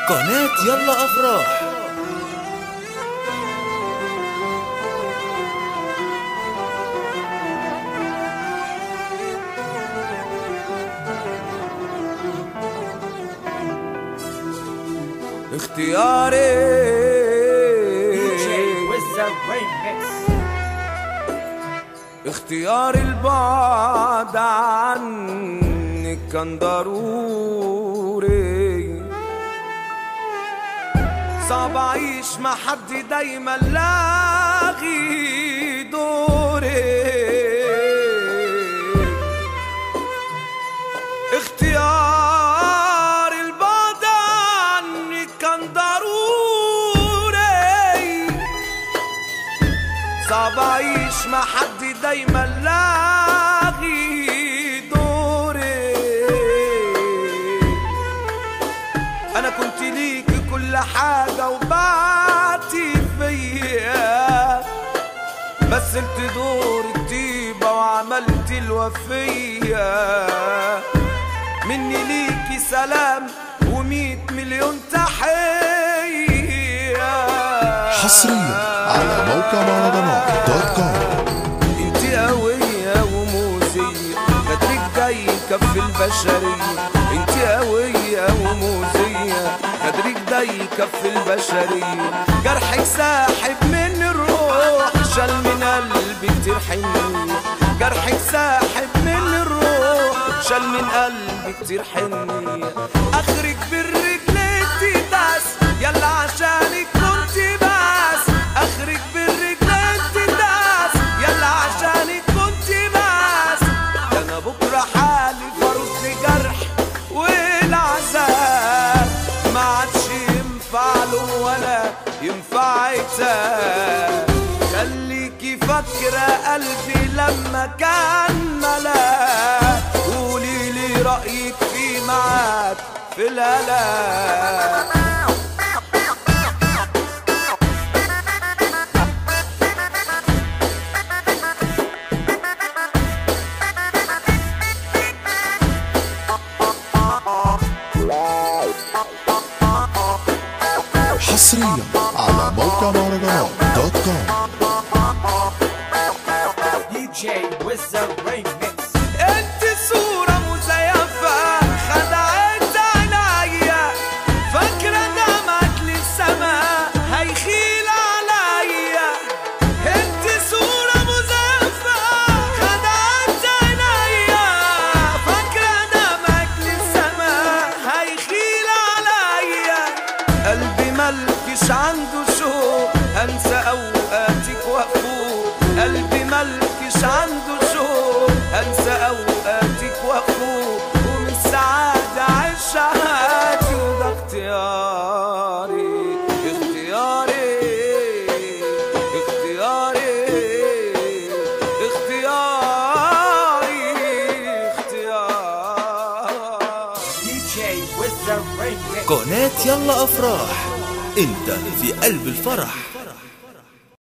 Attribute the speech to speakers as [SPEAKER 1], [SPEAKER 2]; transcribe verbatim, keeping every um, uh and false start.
[SPEAKER 1] قناة يلا أفراح.
[SPEAKER 2] اختياري اختياري البعد عنك كان ضروري، صعب اعيش مع حد دايما لاغي دوري. اختيار البعد عنك كان ضروري، صعب اعيش مع حد دايما لاغي دوري. انا كنت ليكي كل حاجة وبعتي فيا، مثلت دور الطيبة وعملت الوفية. مني ليكي سلام ومية مليون تحية.
[SPEAKER 3] حصريا على موقع مهرجانات دوت كوم.
[SPEAKER 2] انتي قوية وموزية، قدرك جاي كف البشرية. انتي قوية وموزية، قدرك جاي كف البشرية. جرحك ساحب من الروح، شال من قلبي كتير حنية. جرحك ساحب من الروح، شال من قلبي كتير حنية. اخرك بالرجل تداس، يلا عشانك كنت بس. اخرك بالرجل تداس، يلا عشانك كنت بس. ده انا بكره حالي فرد جرح والعذاب، ما عادش ينفع له ولا ينفع عتاب. خليكي فاكرة قلبي لما كان ملاك، قولي لي رأيك في معاك في الهلاك.
[SPEAKER 3] حصريا على موقع مهرجانات دوت كوم.
[SPEAKER 2] انت صورة مزيفة خدعت عليا، فاكرة دمك للسماء هيخيل عليا. انت صورة مزيفة خدعت عليا، فاكرة دمك للسماء هيخيل عليا. قلبي ملكش عنده شوق، انسى اوقاتك وافوق. قلبي ملكش عنده شوق، انسى اوقاتك وافوق. ومن السعادة عيش حياتي، وده اختياري اختياري اختياري اختياري اختياري.
[SPEAKER 1] قناة يلا أفراح، أنت في قلب الفرح.